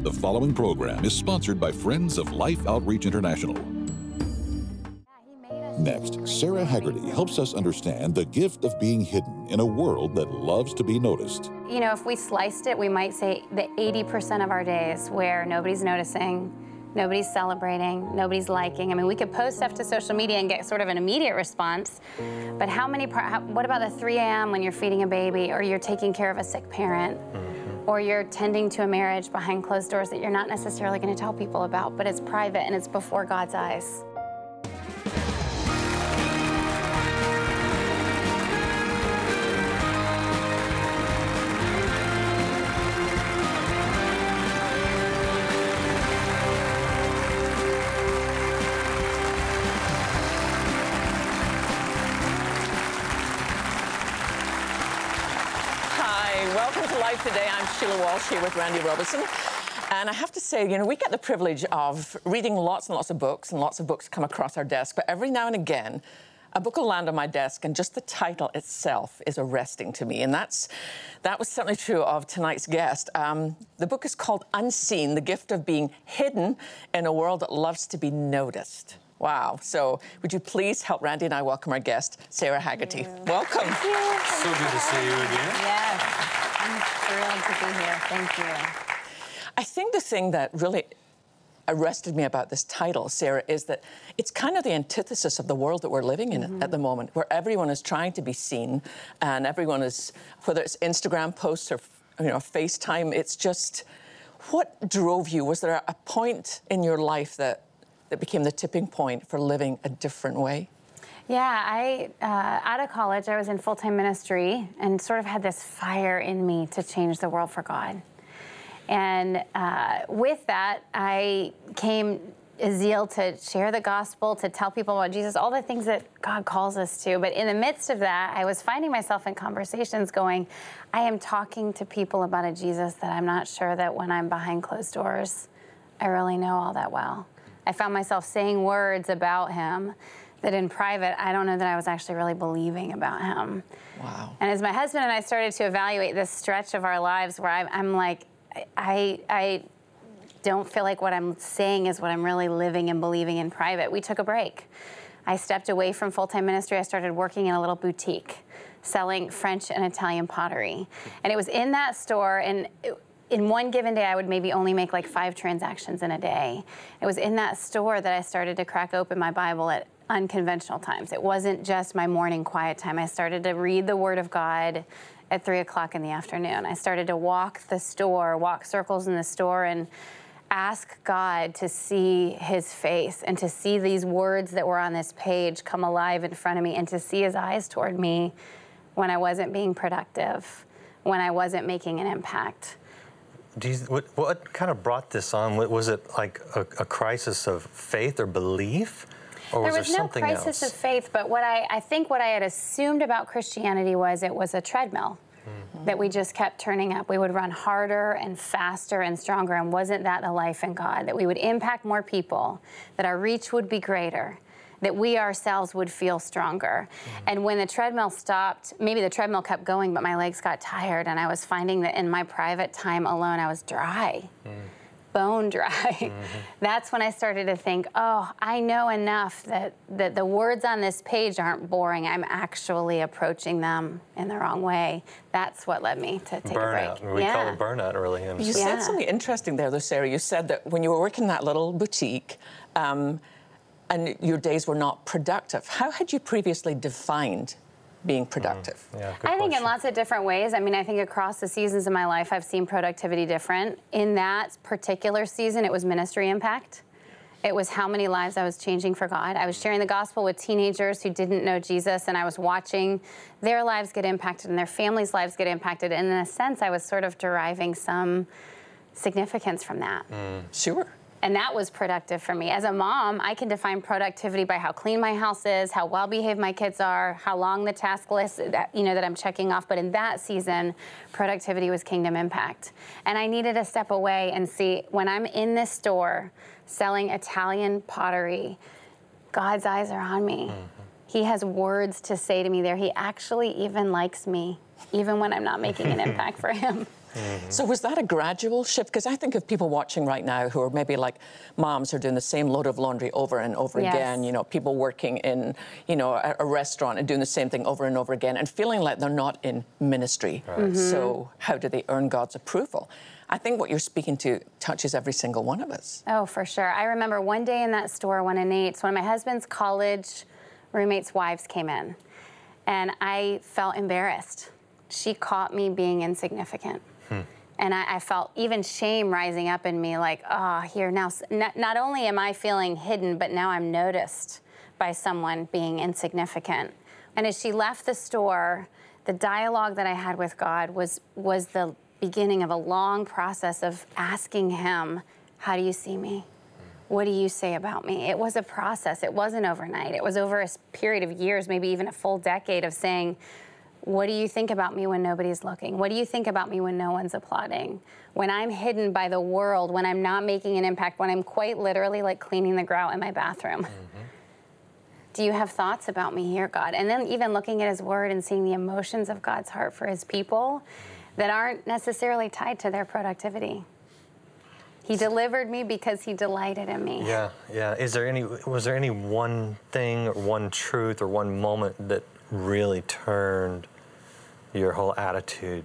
The following program is sponsored by Friends of Life Outreach International. Next, Sarah Haggerty helps us understand the gift of being hidden in a world that loves to be noticed. You know, if we sliced it, we might say that 80% of our days where nobody's noticing, nobody's celebrating, nobody's liking. I mean, we could post stuff to social media and get sort of an immediate response, but what about the 3 a.m. when you're feeding a baby, or you're taking care of a sick parent, or you're tending to a marriage behind closed doors that you're not necessarily going to tell people about, but it's private and it's before God's eyes? Today, I'm Sheila Walsh here with Randy Robertson. And I have to say, you know, we get the privilege of reading lots and lots of books, and lots of books come across our desk. But every now and again, a book will land on my desk, and just the title itself is arresting to me. And that was certainly true of tonight's guest. The book is called Unseen, The Gift of Being Hidden in a World That Loves to Be Noticed. Wow. So would you please help Randy and I welcome our guest, Sarah Haggerty. Welcome. Thank you. So good to see you again. Yes. I'm thrilled to be here. Thank you. I think the thing that really arrested me about this title, Sarah, is that it's kind of the antithesis of the world that we're living in at the moment, where everyone is trying to be seen, and everyone is, whether it's Instagram posts or, you know, FaceTime, it's just, what drove you? Was there a point in your life that became the tipping point for living a different way? Yeah, out of college, I was in full-time ministry and sort of had this fire in me to change the world for God. And with that, I came a zeal to share the gospel, to tell people about Jesus, all the things that God calls us to. But in the midst of that, I was finding myself in conversations going, I am talking to people about a Jesus that I'm not sure that when I'm behind closed doors, I really know all that well. I found myself saying words about him that in private, I don't know that I was actually really believing about him. Wow. And as my husband and I started to evaluate this stretch of our lives where I'm like, I don't feel like what I'm saying is what I'm really living and believing in private, we took a break. I stepped away from full-time ministry. I started working in a little boutique, selling French and Italian pottery. And it was in that store, and in one given day, I would maybe only make like 5 transactions in a day. It was in that store that I started to crack open my Bible at unconventional times. It wasn't just my morning quiet time. I started to read the Word of God at 3 o'clock in the afternoon. I started to walk circles in the store and ask God to see his face and to see these words that were on this page come alive in front of me and to see his eyes toward me when I wasn't being productive, when I wasn't making an impact. What kind of brought this on? Was it like a crisis of faith or belief? Or was there something else? There was no crisis of faith, but I think what I had assumed about Christianity was it was a treadmill that we just kept turning up. We would run harder and faster and stronger, and wasn't that the life in God? That we would impact more people, that our reach would be greater, that we ourselves would feel stronger. And when the treadmill stopped, maybe the treadmill kept going, but my legs got tired, and I was finding that in my private time alone, I was dry. Bone dry. That's when I started to think, oh, I know enough that the words on this page aren't boring. I'm actually approaching them in the wrong way. That's what led me to take burnout. a break. We call it burnout really. You said something interesting there, though, Sarah. You said that when you were working in that little boutique, and your days were not productive. How had you previously defined being productive? I think in lots of different ways. I mean, I think across the seasons of my life, I've seen productivity different. In that particular season, it was ministry impact. It was how many lives I was changing for God. I was sharing the gospel with teenagers who didn't know Jesus, and I was watching their lives get impacted and their families' lives get impacted. And in a sense, I was sort of deriving some significance from that. Sure. And that was productive for me. As a mom, I can define productivity by how clean my house is, how well-behaved my kids are, how long the task list that I'm checking off. But in that season, productivity was kingdom impact. And I needed to step away and see, when I'm in this store selling Italian pottery, God's eyes are on me. He has words to say to me there. He actually even likes me, even when I'm not making an impact for him. So was that a gradual shift? Because I think of people watching right now who are maybe like moms who are doing the same load of laundry over and over again, you know, people working in, you know, a restaurant and doing the same thing over and over again and feeling like they're not in ministry. So how do they earn God's approval? I think what you're speaking to touches every single one of us. Oh, for sure. I remember one day in that store, one of my husband's college roommates' wives came in, and I felt embarrassed. She caught me being insignificant. And I felt even shame rising up in me, like, here now, not only am I feeling hidden, but now I'm noticed by someone being insignificant. And as she left the store, the dialogue that I had with God was the beginning of a long process of asking him, how do you see me? What do you say about me? It was a process. It wasn't overnight. It was over a period of years, maybe even a full decade of saying, what do you think about me when nobody's looking? What do you think about me when no one's applauding? When I'm hidden by the world, when I'm not making an impact, when I'm quite literally like cleaning the grout in my bathroom. Do you have thoughts about me here, God? And then even looking at his word and seeing the emotions of God's heart for his people that aren't necessarily tied to their productivity. He delivered me because he delighted in me. Yeah. Was there any one thing or one truth or one moment that really turned your whole attitude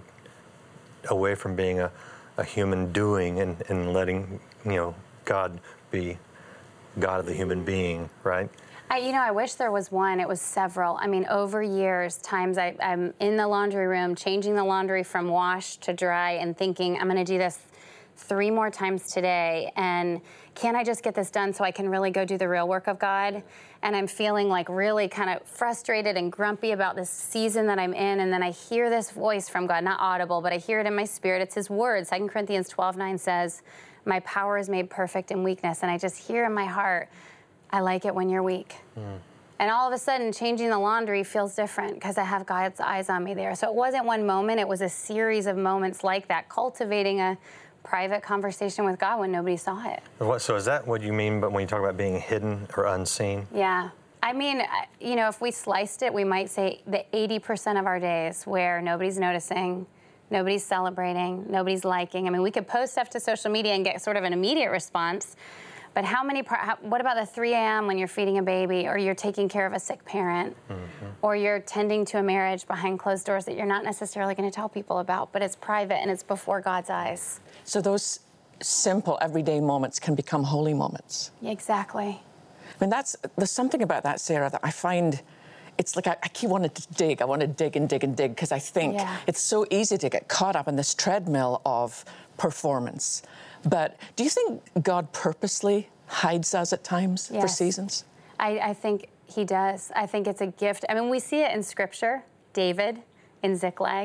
away from being a human doing and letting, you know, God be God of the human being, right? I wish there was one. It was several. I mean, over years, times I'm in the laundry room, changing the laundry from wash to dry and thinking, I'm going to do this 3 more times today, and can I just get this done so I can really go do the real work of God? And I'm feeling like really kind of frustrated and grumpy about this season that I'm in, and then I hear this voice from God, not audible, but I hear it in my spirit. It's his word. 2 Corinthians 12:9 says, my power is made perfect in weakness. And I just hear in my heart, I like it when you're weak. And all of a sudden, changing the laundry feels different because I have God's eyes on me there. So it wasn't one moment, it was a series of moments like that, cultivating a private conversation with God when nobody saw it. So is that what you mean when you talk about being hidden or unseen? Yeah. I mean, you know, if we sliced it, we might say the 80% of our days where nobody's noticing, nobody's celebrating, nobody's liking. I mean, we could post stuff to social media and get sort of an immediate response, but what about the 3 a.m. when you're feeding a baby, or you're taking care of a sick parent, or you're tending to a marriage behind closed doors that you're not necessarily going to tell people about, but it's private and it's before God's eyes? So those simple everyday moments can become holy moments. Exactly. I mean, there's something about that, Sarah, that I find, it's like I keep wanting to dig. I want to dig and dig and dig because I think it's so easy to get caught up in this treadmill of performance. But do you think God purposely hides us at times for seasons? I think he does. I think it's a gift. I mean, we see it in Scripture. David in Ziklag.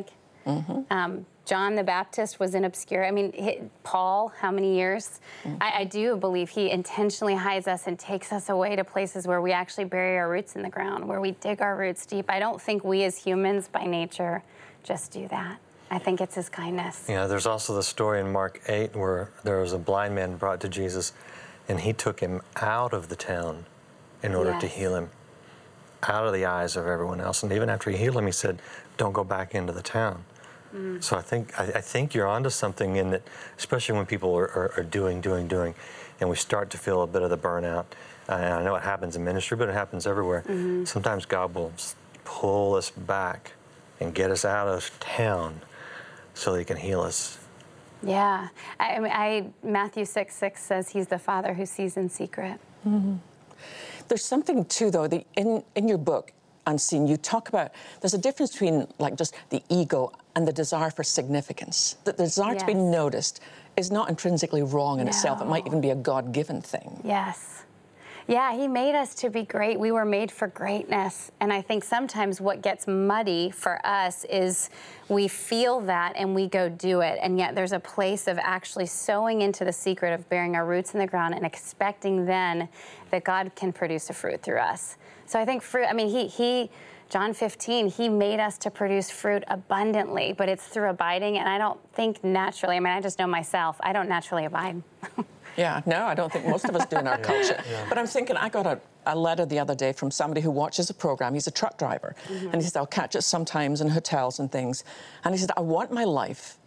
John the Baptist was in obscurity. I mean, Paul, how many years? I do believe he intentionally hides us and takes us away to places where we actually bury our roots in the ground, where we dig our roots deep. I don't think we as humans by nature just do that. I think it's his kindness. Yeah, there's also the story in Mark 8 where there was a blind man brought to Jesus, and he took him out of the town in order to heal him, out of the eyes of everyone else. And even after he healed him, he said, don't go back into the town. So I think you're onto something in that, especially when people are doing, and we start to feel a bit of the burnout. And I know it happens in ministry, but it happens everywhere. Sometimes God will pull us back and get us out of town so that he can heal us. Yeah. Matthew 6:6 says he's the Father who sees in secret. There's something, too, though, in your book, Unseen, you talk about there's a difference between like just the ego and the desire for significance. The desire to be noticed is not intrinsically wrong in itself. It might even be a God-given thing. Yes. Yeah, he made us to be great. We were made for greatness. And I think sometimes what gets muddy for us is we feel that and we go do it. And yet there's a place of actually sowing into the secret of bearing our roots in the ground and expecting then that God can produce a fruit through us. So I think fruit, I mean, he John 15, he made us to produce fruit abundantly, but it's through abiding. And I don't think naturally, I mean, I just know myself, I don't naturally abide. Yeah, no, I don't think most of us do in our culture. But I'm thinking, I got a letter the other day from somebody who watches a program. He's a truck driver. And he said, I'll catch it sometimes in hotels and things. And he said, I want my life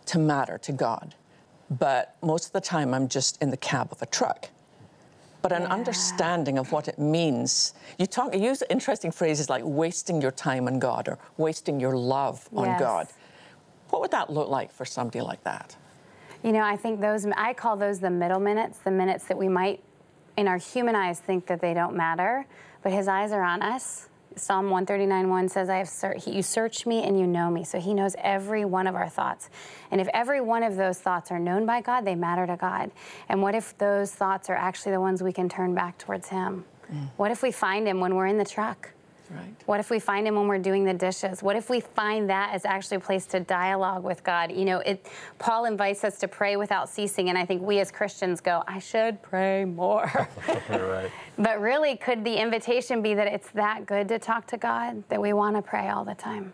to matter to God. But most of the time, I'm just in the cab of a truck. But an understanding of what it means. You use interesting phrases like wasting your time on God or wasting your love on God. What would that look like for somebody like that? You know, I think I call those the middle minutes, the minutes that we might, in our human eyes, think that they don't matter, but his eyes are on us. Psalm 139:1 says, you search me and you know me. So he knows every one of our thoughts. And if every one of those thoughts are known by God, they matter to God. And what if those thoughts are actually the ones we can turn back towards him? What if we find him when we're in the truck? Right. What if we find him when we're doing the dishes? What if we find that as actually a place to dialogue with God? You know, Paul invites us to pray without ceasing, and I think we as Christians go, I should pray more. Right. But really, could the invitation be that it's that good to talk to God, that we want to pray all the time?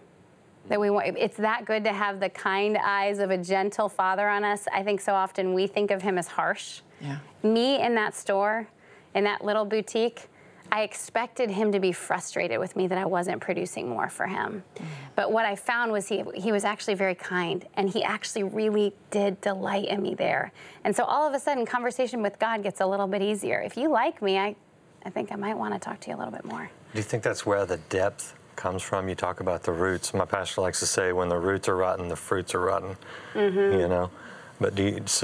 It's that good to have the kind eyes of a gentle Father on us. I think so often we think of him as harsh. Yeah. Me in that store, in that little boutique, I expected him to be frustrated with me that I wasn't producing more for him. But what I found was he was actually very kind, and he actually really did delight in me there. And so all of a sudden, conversation with God gets a little bit easier. If you like me, I think I might want to talk to you a little bit more. Do you think that's where the depth comes from? You talk about the roots. My pastor likes to say, when the roots are rotten, the fruits are rotten. You know? But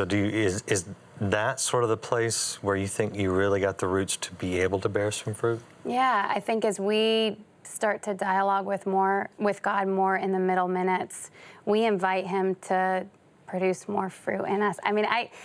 is that sort of the place where you think you really got the roots to be able to bear some fruit? Yeah, I think as we start to dialogue with God more in the middle minutes, we invite him to produce more fruit in us. I mean,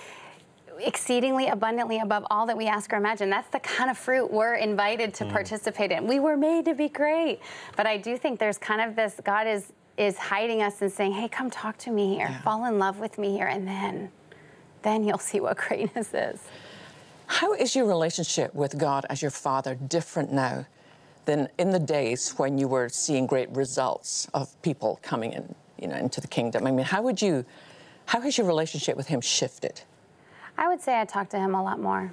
exceedingly abundantly above all that we ask or imagine. That's the kind of fruit we're invited to participate in. We were made to be great. But I do think there's kind of this, God is hiding us and saying, hey, come talk to me here. Fall in love with me here. And then you'll see what greatness is. How is your relationship with God as your Father different now than in the days when you were seeing great results of people coming in, into the kingdom? I mean, how has your relationship with him shifted? I would say I talk to him a lot more.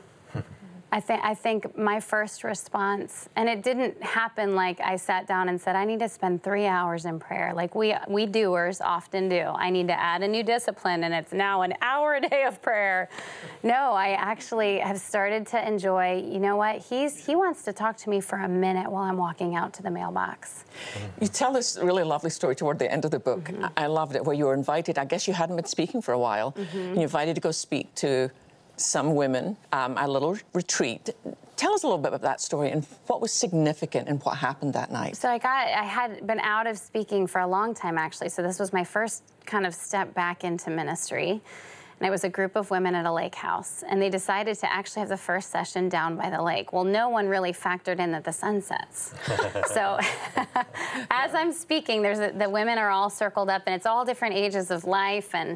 I think my first response, and it didn't happen like I sat down and said, I need to spend 3 hours in prayer. Like we doers often do. I need to add a new discipline, and it's now an hour a day of prayer. No, I actually have started to enjoy, you know what? He wants to talk to me for a minute while I'm walking out to the mailbox. You tell this really lovely story toward the end of the book. I loved it, where you were invited. I guess you hadn't been speaking for a while. And you invited to go speak to some women, a little retreat. Tell us a little bit about that story and what was significant and what happened that night. So I had been out of speaking for a long time, actually. So this was my first kind of step back into ministry. And it was a group of women at a lake house. And they decided to actually have the first session down by the lake. Well, no one really factored in that the sun sets. So as I'm speaking, the women are all circled up, and it's all different ages of life and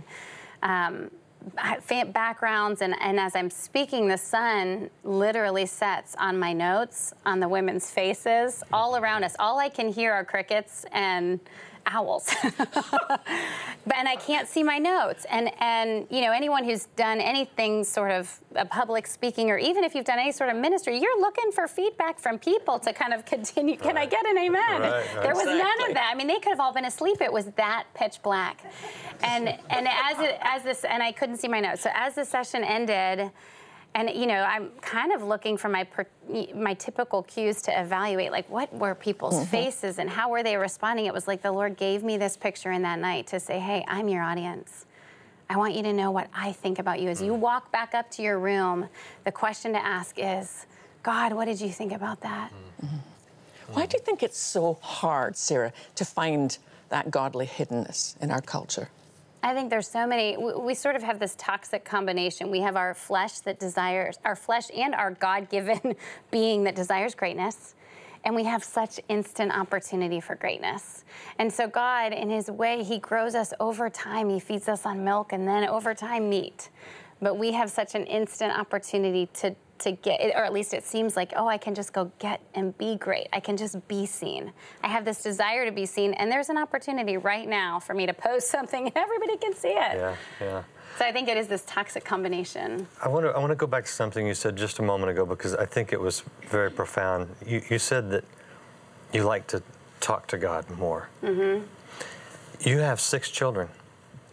backgrounds, and as I'm speaking, the sun literally sets on my notes, on the women's faces, all around us. All I can hear are crickets and owls. And I can't see my notes. And anyone who's done anything sort of public speaking, or even if you've done any sort of ministry, you're looking for feedback from people to kind of continue. Right. Can I get an amen? Right. There was none of that. I mean, they could have all been asleep. It was that pitch black. And I couldn't see my notes. So as the session ended, and I'm kind of looking for my typical cues to evaluate, like, what were people's faces and how were they responding? It was like the Lord gave me this picture in that night to say, hey, I'm your audience. I want you to know what I think about you. As you walk back up to your room, the question to ask is, God, what did you think about that? Why do you think it's so hard, Sarah, to find that godly hiddenness in our culture? I think there's so many, we sort of have this toxic combination. We have our flesh and our God-given being that desires greatness. And we have such instant opportunity for greatness. And so God, in his way, he grows us over time. He feeds us on milk and then over time meat. But we have such an instant opportunity to get it, or at least it seems like, oh, I can just go get and be great. I can just be seen. I have this desire to be seen, and there's an opportunity right now for me to post something and everybody can see it. Yeah. So I think it is this toxic combination. I want to go back to something you said just a moment ago, because I think it was very profound. You said that you like to talk to God more. You have 6 children.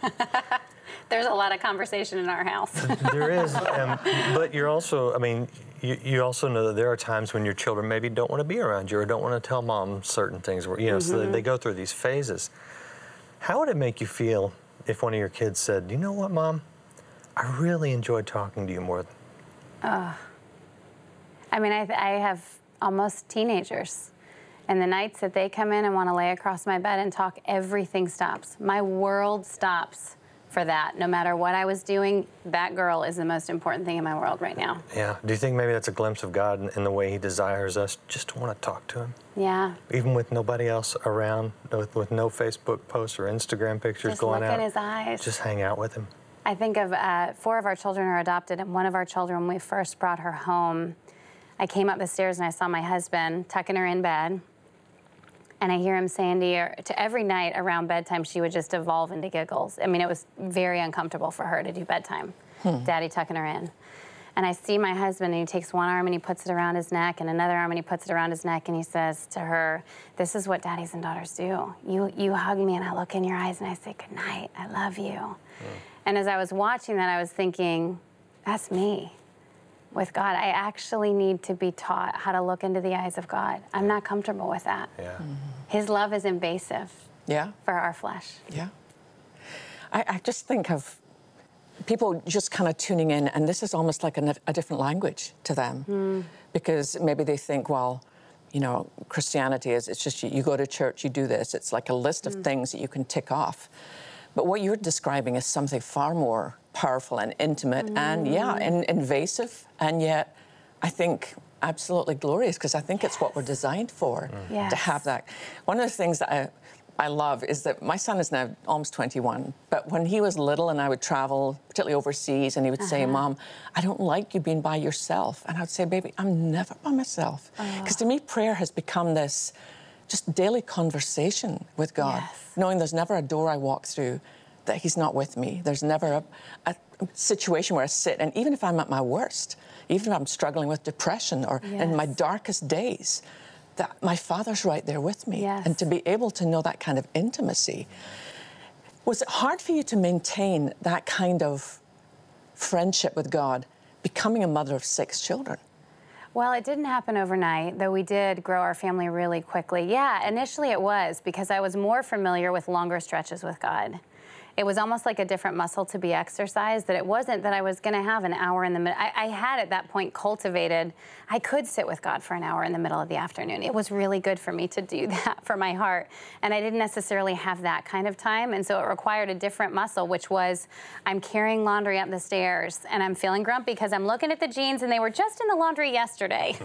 There's a lot of conversation in our house. There is, but you're also, I mean, you also know that there are times when your children maybe don't want to be around you or don't want to tell mom certain things, you know, so they go through these phases. How would it make you feel if one of your kids said, you know what, Mom, I really enjoyed talking to you more? I mean, I have almost teenagers. And the nights that they come in and want to lay across my bed and talk, everything stops. My world stops for that. No matter what I was doing, that girl is the most important thing in my world right now. Yeah. Do you think maybe that's a glimpse of God in the way he desires us just to want to talk to him? Yeah. Even with nobody else around, with no Facebook posts or Instagram pictures Just going look out. in his eyes. Just hang out with him. I think of 4 of our children are adopted, and one of our children, when we first brought her home, I came up the stairs and I saw my husband tucking her in bed. And I hear him saying to every night around bedtime, she would just evolve into giggles. I mean, it was very uncomfortable for her to do bedtime, Daddy tucking her in. And I see my husband, and he takes one arm and he puts it around his neck, and another arm and he puts it around his neck, and he says to her, this is what daddies and daughters do. You hug me, and I look in your eyes, and I say, good night, I love you. And as I was watching that, I was thinking, that's me. With God, I actually need to be taught how to look into the eyes of God. I'm not comfortable with that. Yeah. His love is invasive for our flesh. Yeah. I just think of people just kind of tuning in, and this is almost like a different language to them. Because maybe they think, well, you know, Christianity is, it's just you go to church, you do this. It's like a list of things that you can tick off. But what you're describing is something far more powerful and intimate and, and invasive, and yet I think absolutely glorious, because I think it's what we're designed for, to have that. One of the things that I love is that my son is now almost 21, but when he was little and I would travel, particularly overseas, and he would say, Mom, I don't like you being by yourself. And I would say, baby, I'm never by myself. Because to me, prayer has become this just daily conversation with God, knowing there's never a door I walk through that he's not with me. There's never a situation where I sit, and even if I'm at my worst, even if I'm struggling with depression or in my darkest days, that my Father's right there with me. And to be able to know that kind of intimacy. Was it hard for you to maintain that kind of friendship with God, becoming a mother of 6 children? Well, it didn't happen overnight, though we did grow our family really quickly. Yeah, initially it was, because I was more familiar with longer stretches with God. It was almost like a different muscle to be exercised, that it wasn't that I was going to have an hour in the middle. I had at that point cultivated, I could sit with God for an hour in the middle of the afternoon. It was really good for me to do that for my heart. And I didn't necessarily have that kind of time. And so it required a different muscle, which was I'm carrying laundry up the stairs and I'm feeling grumpy because I'm looking at the jeans and they were just in the laundry yesterday.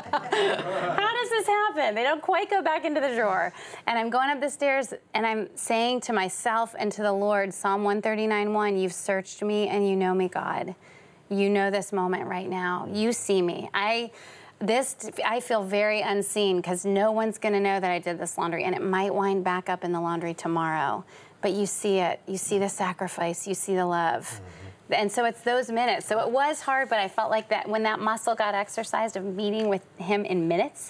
How does this happen? They don't quite go back into the drawer. And I'm going up the stairs and I'm saying to myself and to the Lord, Psalm 139:1, you've searched me and you know me, God. You know this moment right now. You see me. I feel very unseen because no one's going to know that I did this laundry, and it might wind back up in the laundry tomorrow. But you see it. You see the sacrifice. You see the love. And so it's those minutes. So it was hard, but I felt like that when that muscle got exercised of meeting with him in minutes,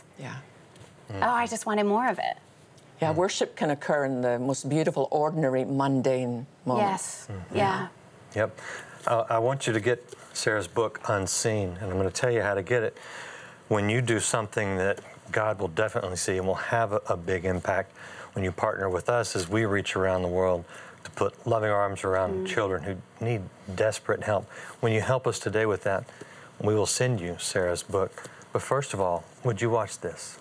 I just wanted more of it. Yeah, worship can occur in the most beautiful, ordinary, mundane moments. Yep. I want you to get Sarah's book, Unseen, and I'm going to tell you how to get it. When you do something that God will definitely see and will have a big impact, when you partner with us as we reach around the world to put loving arms around children who need desperate help. When you help us today with that, we will send you Sarah's book. But first of all, would you watch this?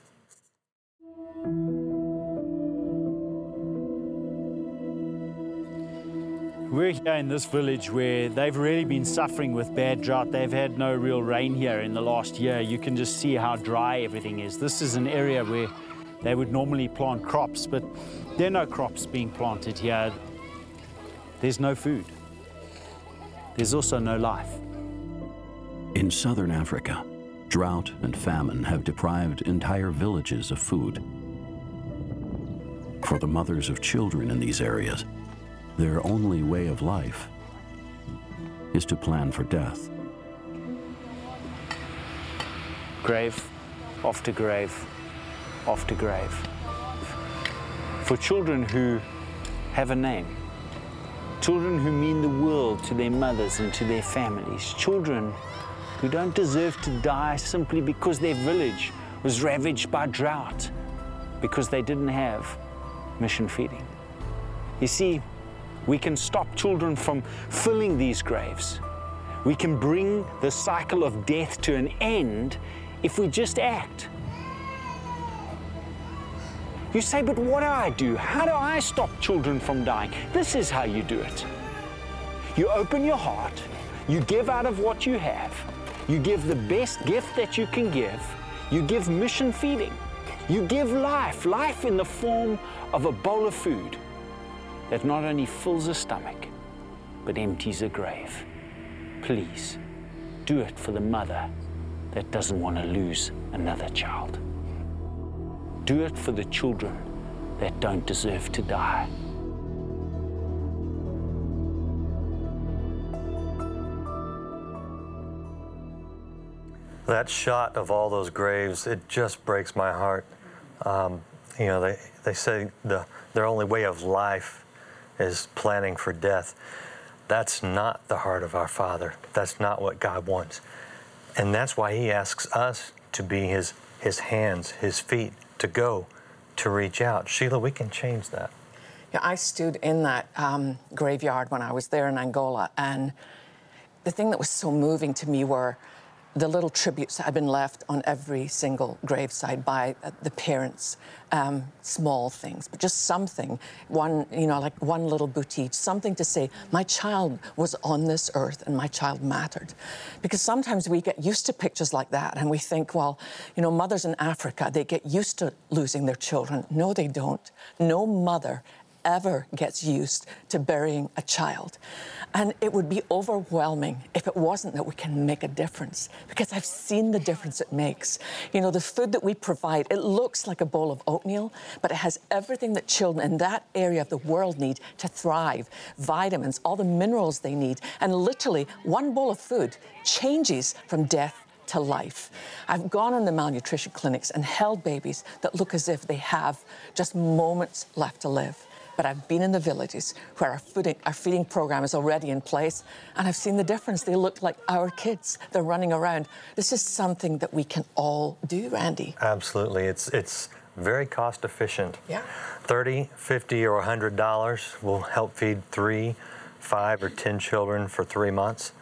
We're here in this village where they've really been suffering with bad drought. They've had no real rain here in the last year. You can just see how dry everything is. This is an area where they would normally plant crops, but there are no crops being planted here. There's no food. There's also no life. In southern Africa, drought and famine have deprived entire villages of food. For the mothers of children in these areas, their only way of life is to plan for death. Grave after grave after grave. For children who have a name, children who mean the world to their mothers and to their families, children who don't deserve to die simply because their village was ravaged by drought, because they didn't have mission feeding. You see, we can stop children from filling these graves. We can bring the cycle of death to an end if we just act. You say, but what do I do? How do I stop children from dying? This is how you do it. You open your heart, you give out of what you have, you give the best gift that you can give, you give mission feeding, you give life in the form of a bowl of food that not only fills a stomach, but empties a grave. Please, do it for the mother that doesn't want to lose another child. Do it for the children that don't deserve to die. That shot of all those graves, it just breaks my heart. You know, they say their only way of life is planning for death. That's not the heart of our Father. That's not what God wants. And that's why He asks us to be His hands, His feet, to go, to reach out. Sheila, we can change that. Yeah, I stood in that graveyard when I was there in Angola, and the thing that was so moving to me were the little tributes that had been left on every single graveside by the parents. Small things, but just something, one little boutique, something to say, my child was on this earth and my child mattered. Because sometimes we get used to pictures like that and we think, well, you know, mothers in Africa, they get used to losing their children. No, they don't. No mother ever gets used to burying a child. And it would be overwhelming if it wasn't that we can make a difference, because I've seen the difference it makes. You know, the food that we provide, it looks like a bowl of oatmeal, but it has everything that children in that area of the world need to thrive. Vitamins, all the minerals they need. And literally, one bowl of food changes from death to life. I've gone on the malnutrition clinics and held babies that look as if they have just moments left to live. But I've been in the villages where our feeding program is already in place, and I've seen the difference. They look like our kids. They're running around. This is something that we can all do, Randy. Absolutely. It's very cost efficient. Yeah. $30, $50, or $100 will help feed 3, 5, or 10 children for 3 months.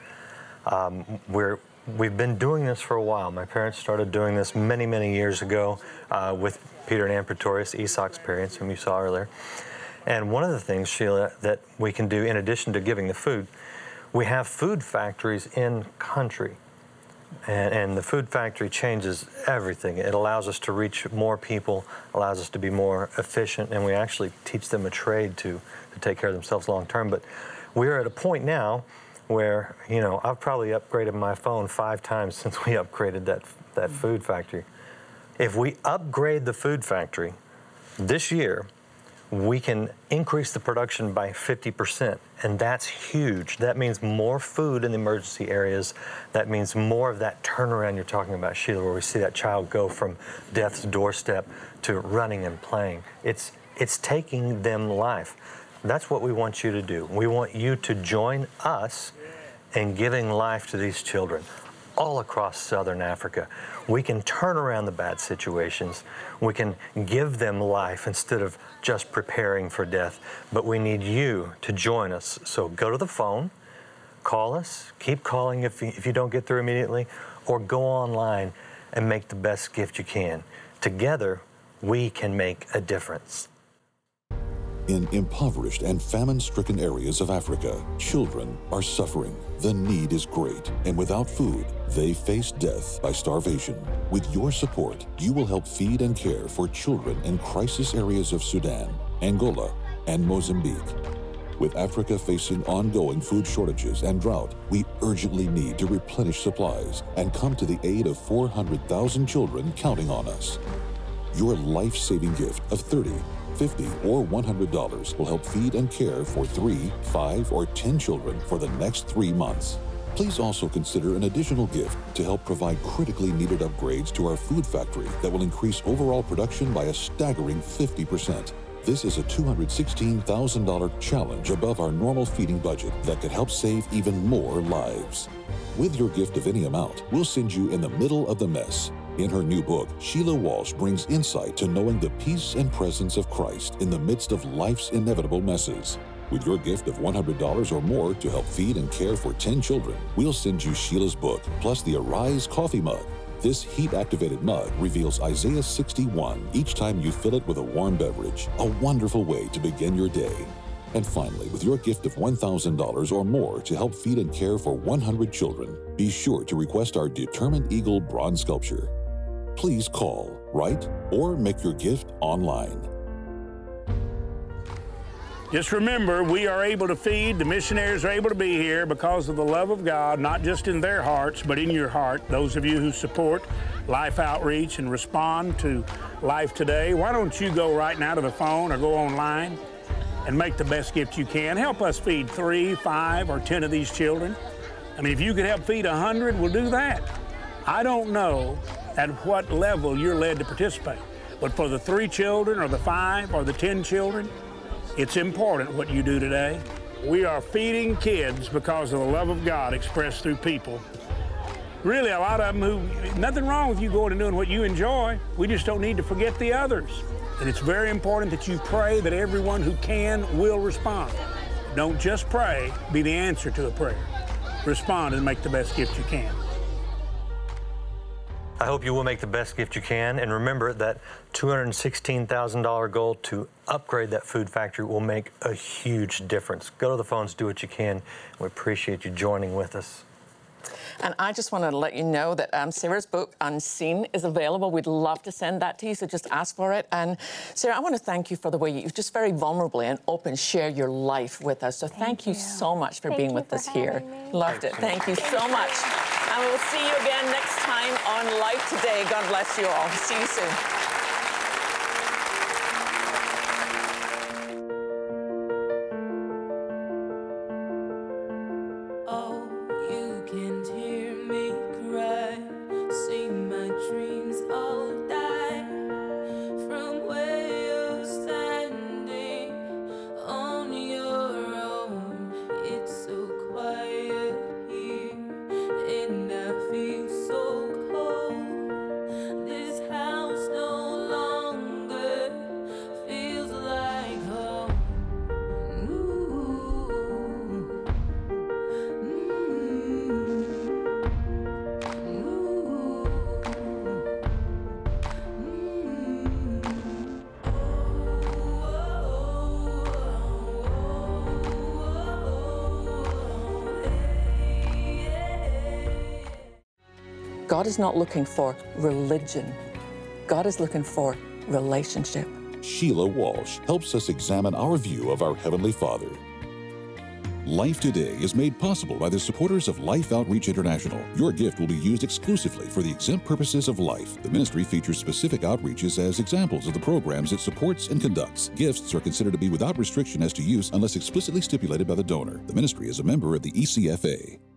We've been doing this for a while. My parents started doing this many, many years ago with Peter and Ann Pretorius, ESOC's parents, whom you saw earlier. And one of the things, Sheila, that we can do in addition to giving the food, we have food factories in country. And the food factory changes everything. It allows us to reach more people, allows us to be more efficient, and we actually teach them a trade to take care of themselves long term. But we're at a point now where, you know, I've probably upgraded my phone 5 times since we upgraded that food factory. If we upgrade the food factory this year, we can increase the production by 50%, and that's huge. That means more food in the emergency areas. That means more of that turnaround you're talking about, Sheila, where we see that child go from death's doorstep to running and playing. It's taking them life. That's what we want you to do. We want you to join us in giving life to these children all across Southern Africa. We can turn around the bad situations. We can give them life instead of just preparing for death. But we need you to join us. So go to the phone, call us, keep calling if you don't get through immediately, or go online and make the best gift you can. Together, we can make a difference. In impoverished and famine-stricken areas of Africa, children are suffering. The need is great, and without food, they face death by starvation. With your support, you will help feed and care for children in crisis areas of Sudan, Angola, and Mozambique. With Africa facing ongoing food shortages and drought, we urgently need to replenish supplies and come to the aid of 400,000 children counting on us. Your life-saving gift of $30, $50, or $100 will help feed and care for 3, 5, or 10 children for the next 3 months. Please also consider an additional gift to help provide critically needed upgrades to our food factory that will increase overall production by a staggering 50%. This is a $216,000 challenge above our normal feeding budget that could help save even more lives. With your gift of any amount, we'll send you in the middle of the mess. In her new book, Sheila Walsh brings insight to knowing the peace and presence of Christ in the midst of life's inevitable messes. With your gift of $100 or more to help feed and care for 10 children, we'll send you Sheila's book, plus the Arise coffee mug. This heat-activated mug reveals Isaiah 61 each time you fill it with a warm beverage, a wonderful way to begin your day. And finally, with your gift of $1,000 or more to help feed and care for 100 children, be sure to request our Determined Eagle bronze sculpture. Please call, write, or make your gift online. Just remember, we are able to feed, the missionaries are able to be here because of the love of God, not just in their hearts, but in your heart. Those of you who support Life Outreach and respond to Life Today, why don't you go right now to the phone or go online and make the best gift you can. Help us feed 3, 5, or 10 of these children. I mean, if you could help feed 100, we'll do that. I don't know at what level you're led to participate, but for the 3 children or the 5 or the 10 children, it's important what you do today. We are feeding kids because of the love of God expressed through people. Really, a lot of them who, nothing wrong with you going and doing what you enjoy. We just don't need to forget the others. And it's very important that you pray that everyone who can will respond. Don't just pray, be the answer to a prayer. Respond and make the best gift you can. I hope you will make the best gift you can, and remember that $216,000 goal to upgrade that food factory will make a huge difference. Go to the phones, do what you can. We appreciate you joining with us. And I just want to let you know that Sarah's book, Unseen, is available. We'd love to send that to you, so just ask for it. And Sarah, I want to thank you for the way you just very vulnerably and open share your life with us. So thank you so much for being with us here. Loved it. Thank you so much. And we'll see you again next time on Life Today. God bless you all. See you soon. God is not looking for religion. God is looking for relationship. Sheila Walsh helps us examine our view of our Heavenly Father. Life Today is made possible by the supporters of Life Outreach International. Your gift will be used exclusively for the exempt purposes of life. The ministry features specific outreaches as examples of the programs it supports and conducts. Gifts are considered to be without restriction as to use unless explicitly stipulated by the donor. The ministry is a member of the ECFA.